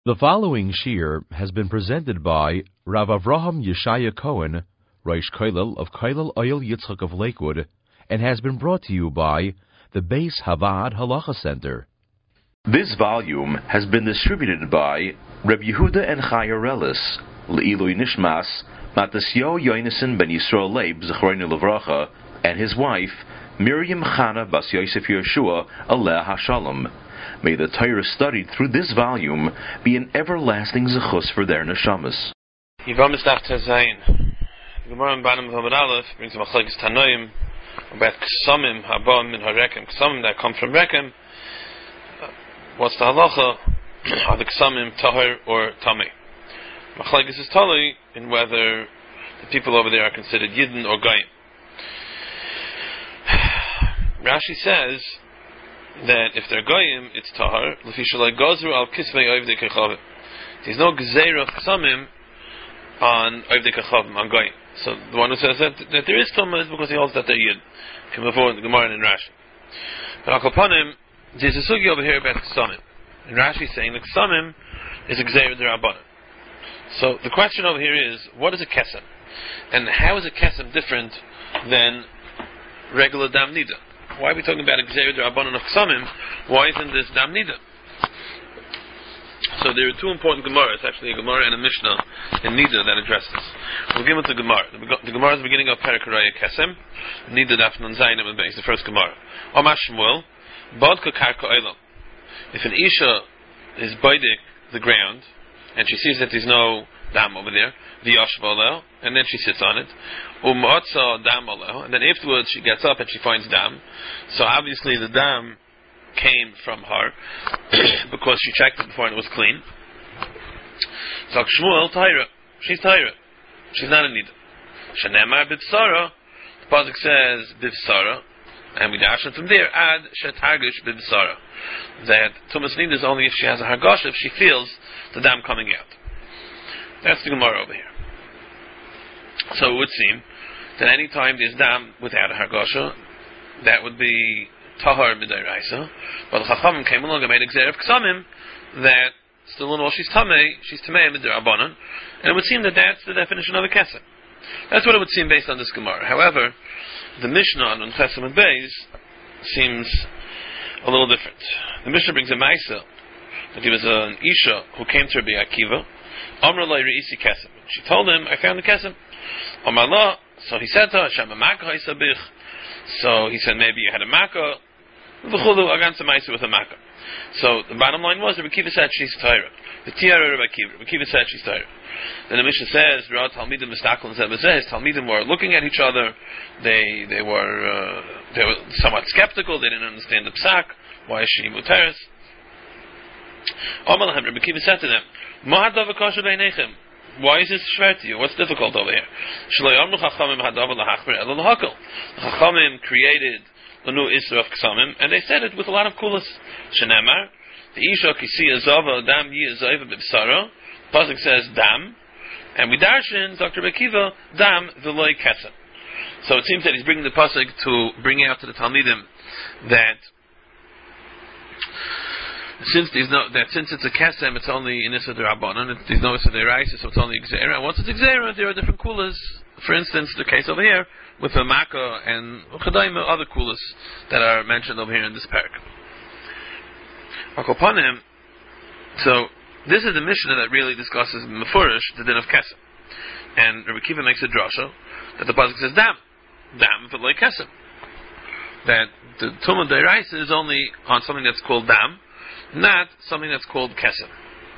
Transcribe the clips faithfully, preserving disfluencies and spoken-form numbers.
The following shir has been presented by Rav Avraham Yeshaya Cohen, Rosh Kollel of Kollel Oil Yitzchak of Lakewood, and has been brought to you by the Beis Havad Halacha Center. This volume has been distributed by Reb Yehuda and Chaya Relis, Le'ilui Nishmas, Matasyo Yonason ben Yisrael Leib, Zechroinu Levracha, and his wife, Miriam Chana Bas Yosef Yeshua, Aleh HaShalom. May the Torah studied through this volume be an everlasting zechus for their neshamas. Yivam is daf tezayin. Gemara in Banim V'Amud Aleph brings a machlekes tanoim about ksamim habam min harekem, ksamim that come from rekem. What's the halacha? Are the ksamim tahor or tamei? Machlekes is tali in whether the people over there are considered yidden or goyim. Rashi says that if they're goyim, it's tahar. L'fishalai gozru al kisvei oivdei kechavim. There's no gzeira ksamim on oivdei kechavim, on goyim. So the one who says that, that there is tumah is because he holds that they're yid. Come before in the Gemara and in Rashi. But Akopanim, there's a sugi over here about ksamim. And Rashi is saying that ksamim is a gzeira d'Rabbanan. So the question over here is, what is a kesem? And how is a kesem different than regular dam nida? Why are we talking about a gzeira d'Rabbanan of ksamim? Why isn't this dam nida? So there are two important Gemaras, actually a Gemara and a Mishnah in Nida that address this. We'll give it to Gemara. The Gemara is the beginning of Perek Haraya Kesem, Nida Daf Nun Zayin Amud Beis, the first Gemara. Omar Shmuel, Bodka Karka Olam. If an Isha is bidik the ground, and she sees that there's no dam over there, v'yashva oleo, and then she sits on it, u'motza dam oleo, and then afterwards she gets up and she finds dam. So obviously the dam came from her because she checked it before and it was clean. So Shmuel Taira, she's Taira, she's not a nida. Shenemar bivsara, the pasuk says bivsara, and we dash it from there. Ad shetargish bivsara, that tumas nida is only if she has a hargash, if she feels the dam coming out. That's the Gemara over here. So it would seem that any time there's dam without a hargasha, that would be tahar midayraisa. But the Chachamim came along and made a gzeira of ksamim that still in all she's tamei, she's tamei midirabanan, and it would seem that that's the definition of a kesem. That's what it would seem based on this Gemara. However, the Mishnah on Chesem and Beis seems a little different. The Mishnah brings a Maisa that he was an Isha who came to Rabbi Akiva. Amr Lai Re'isi Kesem. She told him, I found the Kesem. Amar La, so he said to her, Hashem Maka Isabich. So he said, maybe you had a Makkah. V'chulu against a Maisa with a Makkah. So the bottom line was, Rabbi Akiva said she's Torah. The Tiara Rabbi Akiva. Rabbi Akiva said she's Torah. Then the Mishnah says, Ra Talmidim Mistakal and Zebazeh. Talmidim were looking at each other. They they were uh, they were somewhat skeptical. They didn't understand the psak. Why is she muteres? Amalahim, Rabbi Akiva said to them, why is this shver to you? What's difficult over here? The Chachamim created the new Isra of Ksamim, and they said it with a lot of coolness. Shenemar, the Isha Kisi Azava Dam Yi Azava Bibsara, Pasuk says Dam, and we darshan, Doctor Bekiva, Dam V'loi Kesem. So it seems that he's bringing the Pasuk to bring out to the Talmidim that Since there's no that since it's a kesem, it's only in Issa D'Rabbanan. There's no Issa D'Oraisa, so it's only Gzeira. And once it's Gzeira, there are different kulas. For instance, the case over here with the Makkah and Chadaima, other kulas that are mentioned over here in this parak. Akopanim. So this is the Mishnah that really discusses Mefurish, the din of kesem. And Rabbi Kiva makes a drasha that the pasuk says dam, dam v'loi kesem. That the Tumah D'Oraisa is only on something that's called dam, not something that's called kesem.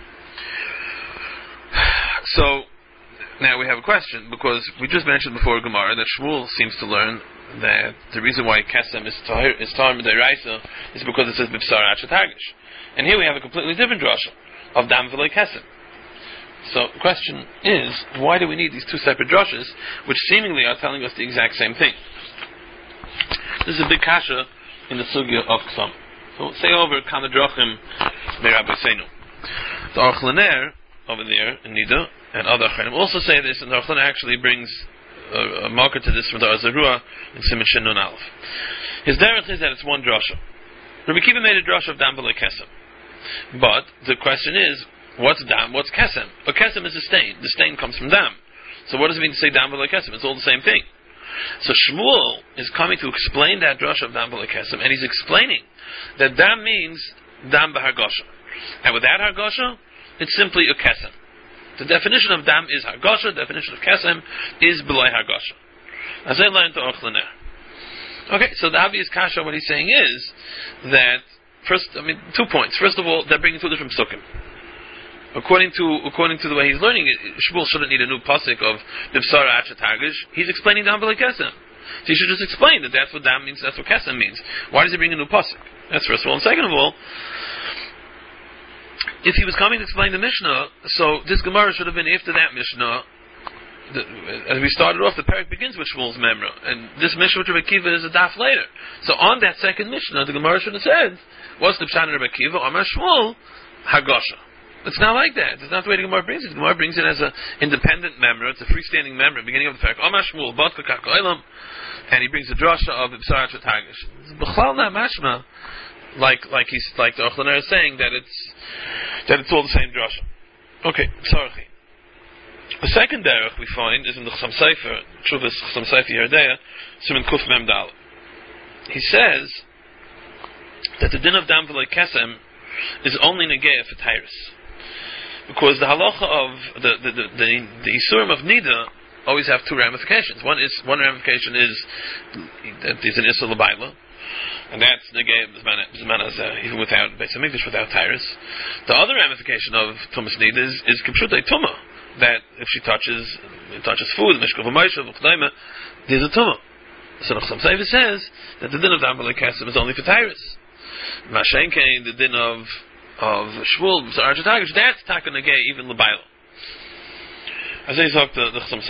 So now we have a question, because we just mentioned before Gemara that Shmuel seems to learn that the reason why kesem is tahir is tahir midayraisa is because it says b'psar achathagish, and here we have a completely different drasha of dam v'loi kesem. So the question is, why do we need these two separate drashas, which seemingly are telling us the exact same thing? This is a big kasha in the sugya of ksam. So say over Kamadrachim Merabbi Seinu. The Aruch LaNer over there in Nida and other Acharim also say this, and the Aruch LaNer actually brings a, a marker to this from the Azarua in Siman Shin Nun Aleph. His derech is that it's one drasha. Rabbi Kiva made a drasha of Dam V'loi Kesem. But the question is, What's dam? What's kesem? A kesem is a stain. The stain comes from dam. So what does it mean to say dam v'lo kesem? It's all the same thing. So Shmuel is coming to explain that drasha of dam v'lo kesem, and he's explaining that dam means dam b'hargosha, and without hargosha, it's simply a kesem. The definition of dam is hargosha. The definition of kesem is below hargosha. As I learned to Ochlener. Okay, so the obvious kasha, what he's saying is that first, I mean, two points. First of all, they're bringing two different psukim. According to according to the way he's learning it, Shmuel shouldn't need a new pasuk of Bibsara Achat Hagish. He's explaining dam b'lo kesem. So he should just explain that that's what dam means. That's what kesem means. Why does he bring a new pasuk? That's first of all. And second of all, if he was coming to explain the Mishnah, so this Gemara should have been after that Mishnah. The, as we started off, the parak begins with Shmuel's memra, and this Mishnah with Rebbe Kiva is a daf later. So on that second Mishnah, the Gemara should have said, "What's the pshat of Rebbe Kiva? Amar Shmuel Hagosha." It's not like that. It's not the way the Gemara brings it. The Gemara brings it as an independent memra. It's a freestanding memra, beginning of the parak. Amar Shmuel Badka Kak Olam, and he brings the drasha of B'sar Tagish. It's b'chlal na mashma, like like he's like the Ochlener is saying that it's that it's all the same drasha. Okay, sorry. The second derech we find is in the Chasam Sofer, Shuvas Chasam Sofer Yerdea, Siman Kuf Mem Dal. He says that the din of dam v'lo kesem is only negeya for Tyrus, because the halacha of the the the, the, the isurim of nida always have two ramifications. One is one ramification is that there's an isur l'bayla, and that's negeya b'zman even without Beis Hamikdash, without Tyrus. The other ramification of tumas nida is is kipshutei tumah. That if she touches touches food, mishkav v'moishav v'chdaima, there's a tumah. So the Chasam Sofer says that the din of dam v'lo kesem is only for Tyrus. Mashenkein, the din of of Shmuel B'sar Achat Hagish, that's taka negei even l'bayla. As I talk the the Chasam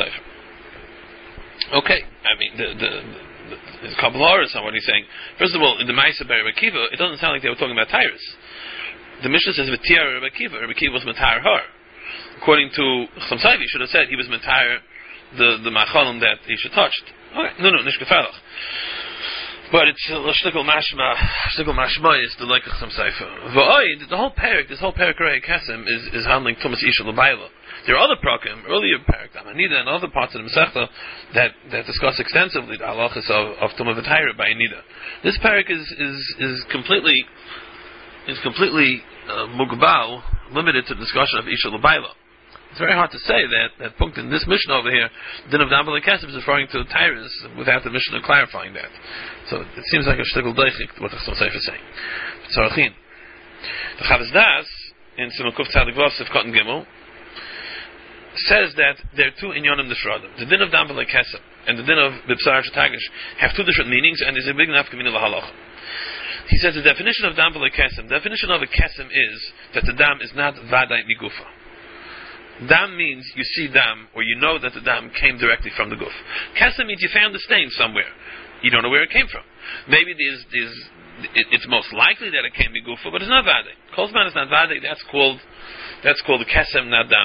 Sofer. Okay, I mean the the the Kabbalah is on what he's saying. First of all, in the Ma'aser by Rebbe Kiva, it doesn't sound like they were talking about Tyrus. The Mishnah says v'tiyar Rebbe Kiva. Rebbe Kiva was matar her. According to Chasam Sofer, he should have said he was matar the the machalim that he should touch. Okay, no, no, nishkafalach. But it's a shtickle mashma, shtickle mashma is the like of Chasam Sofer. V'oi, the whole parak, this whole parak Raya Kesem is is handling tumas isha l'bayla. There are other prakim, earlier parak, Amanida, and other parts of the Masechta that that discuss extensively the halachas of of tumah v'tayra by Anida. This parak is is is completely is completely uh, mugbal, limited to the discussion of isha l'bayla. It's very hard to say that that punkt in this Mishnah over here, din of dam v'lo kesem, is referring to Tyrus without the Mishnah clarifying that. So it seems like a shtickle deichik what the Chasam Sofer is saying. Tzarachin. The Chavos Das in Siman Kuf Tzadik Vav Sif Cotton Gimel says that there are two inyonim nifradim. The din of dam v'lo kesem and the din of B'sar Achat Hagish have two different meanings, and there's a big nafkamina lahalacha. He says the definition of dam v'lo kesem, the definition of a kesem is that the dam is not vadai migufa. Dam means you see dam, or you know that the dam came directly from the guf. Kesem means you found the stain somewhere. You don't know where it came from. Maybe there's, there's, it, it's most likely that it came from gufa, but it's not vadei. Kolzman is not vadei. That's called that's called the kesem, not dam.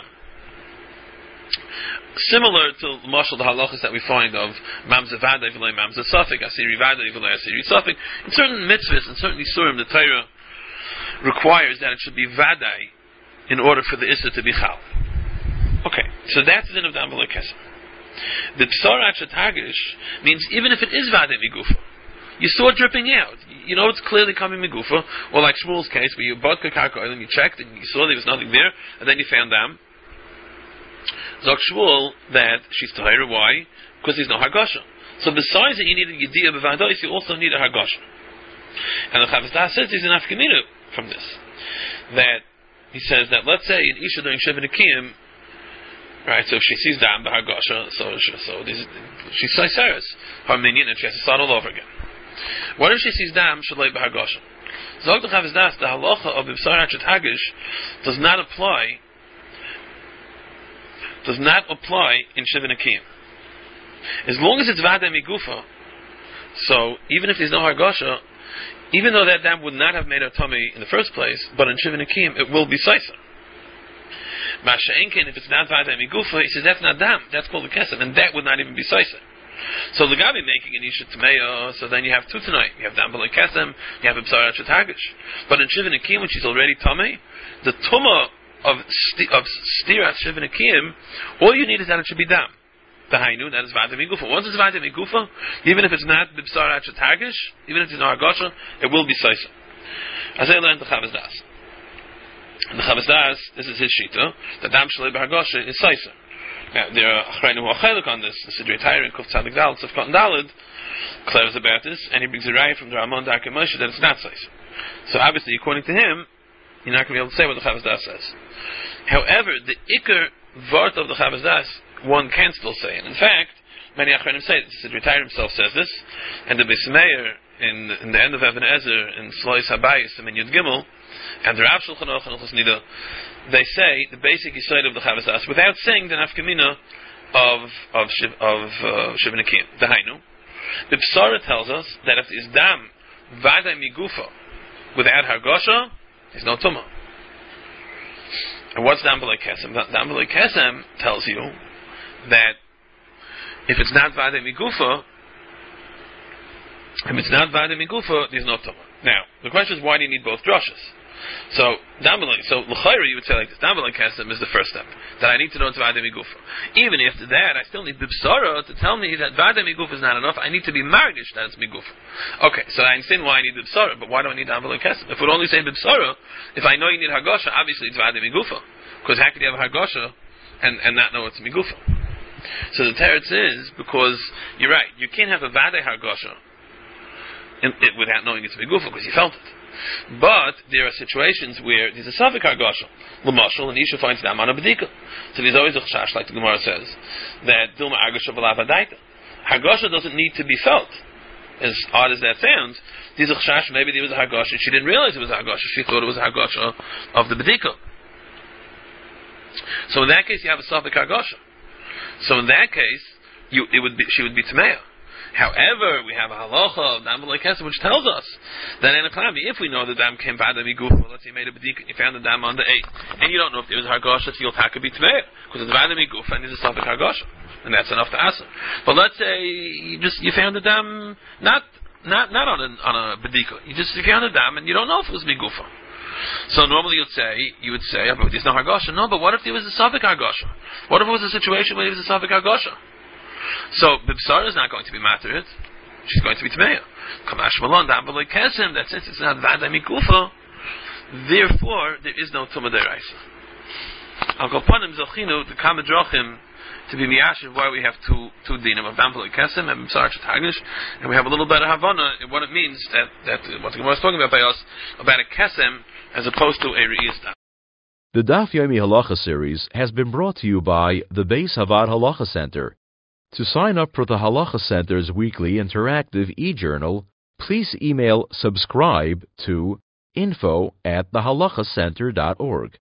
Similar to marshal the halachas that we find of mamza vadei v'loi mamza safik, asiri vadei v'loi asiri safik. In certain mitzvahs and certain isurim, the Torah requires that it should be vadei in order for the issa to be chal. Okay, so that's the din of dam v'lo kesem. The B'sar Achat Hagish means even if it is vadei migufa, you saw it dripping out. You know it's clearly coming migufa, or like Shmuel's case where you bought karka oil and you checked and you saw there was nothing there, and then you found dam. Zok Shmuel that she's tahira. Why? Because there's no hargasha. So besides that you need a yediyah b'vadois, you also need a hargasha. And the Chavos Das says there's an afkamina from this. That he says that let's say an isha during Sheva Nekiyim, right, so if she sees dam b'hargasha, so so this, she's saiseres, her minion, and she has to start all over again. What if she sees dam shalei b'hargasha? Zog the Chavos Das, the halacha of B'sar Achat Hagish does not apply, does not apply in Sheva Nekiyim. As long as it's vadei migufa, so even if there's no hargasha, even though that dam would not have made her tummy in the first place, but in Sheva Nekiyim it will be saiser. Masha'enkin, if it's not vadei migufa, he says that's not dam, that's called a kesem, and that would not even be saiser. So the Gabi making an isha tmeya, so then you have two tonight. You have dam v'lo kesem, you have B'sar Achat Hagish. But in Sheva Nekiyim, when she's already tummy, the tumah of sti- of stirat shivinikim, all you need is that it should be dam. The hainu, that is vada migufa. Once it's vada migufa, even if it's not bibsar at targish, even if it's no hargasha, it will be saisa. As I learned the Chavaz Das. And the Chavaz Das, this is his shita, the dam shalei b'hargasha is saisa. Now, there are achrayim who are chaylik on this. The Sidrei Torah in Kuf Tzadik Daled, Tzaf Cotton Daled, clears about this, and he brings a raya from the Ramon Darkei Moshe that it's not saisa. So obviously, according to him, you're not going to be able to say what the Chavaz Das says. However, the ikar vart of the Chavaz Das, one can still say. And in fact, many achrayim say it. The Sidrei Torah himself says this, and the Beis Meir in, in the end of Even Ezer in Slois Habayis and in Yud Gimel, and the Rav Shulchan Aruch and Hilchos Nida, they say the basic yesod of the Chavaz Das without saying the nafkamina of of shiv, of uh, Shivin Akim. The Hainu, the Psara tells us that if it's dam vada migufa without hargasha, there's no tumah. And what's dam b'lei kesem? Dam b'lei kesem tells you that if it's not vada migufa, if it's not vada migufa, there's no tumah. Now, the question is, why do you need both drushes? So, Dambelin, so l'chayra you would say like this: Dambelin kesem is the first step that I need to know it's vada migufa. Even after that, I still need bibsara to tell me that vada migufa is not enough. I need to be margish that it's migufa. Okay, so I understand why I need bibsara, but why do I need Dambelin kesem? If we only say bibsara, if I know you need hargasha, obviously it's vada migufa. Because how could you have hargasha and and not know it's migufa? So the teretz is because you're right. You can't have a vada hargasha in, it, without knowing it's migufa because you felt it. But there are situations where there's a safek hargasha. L'mashal, and Isha finds dam on a bedika. So there's always a chashash, like the Gemara says, that dilma hargasha v'lav hadaita. Hargasha doesn't need to be felt. As odd as that sounds, there's a chashash, maybe there was a hargasha, she didn't realize it was a hargasha, she thought it was a hargasha of the bedika. So in that case, you have a safek hargasha. So in that case, you, it would be, she would be tameya. However, we have a halacha of dam b'lei kesem which tells us that in a klami, if we know the dam came vada migufa, let's say you made a bedika, you found the dam on the eight, and you don't know if there was hargasha, so you'll taka be tameya because it's vada migufa and there's a safek hargasha, and that's enough to answer. But let's say you just you found the dam not not not on a on a bedika, you just you found the dam and you don't know if it was migufa. So normally you'd say you would say, oh, but there's no hargasha. No, but what if there was a safek hargasha? What if it was a situation where there was a safek hargasha? So Bibsara is not going to be materit; she's going to be Tameya. Kamash Malon Dam B'lei Kesem. That since it's not Vada Mikufa, therefore there is no Tumah Deraisa. Al Kopanim Zochinu the Kamadrachim to be miyashiv why we have two two dinim of Dam B'lei Kesem and Bibsara Shetagish, and we have a little better Havana in what it means that that what the Gemara is talking about by us about a Kesem as opposed to a Re'is Dam. The Daf Yomi Halacha series has been brought to you by the Beis Havad Halacha Center. To sign up for the Halacha Center's weekly interactive e-journal, please email subscribe to info at the halacha center dot org.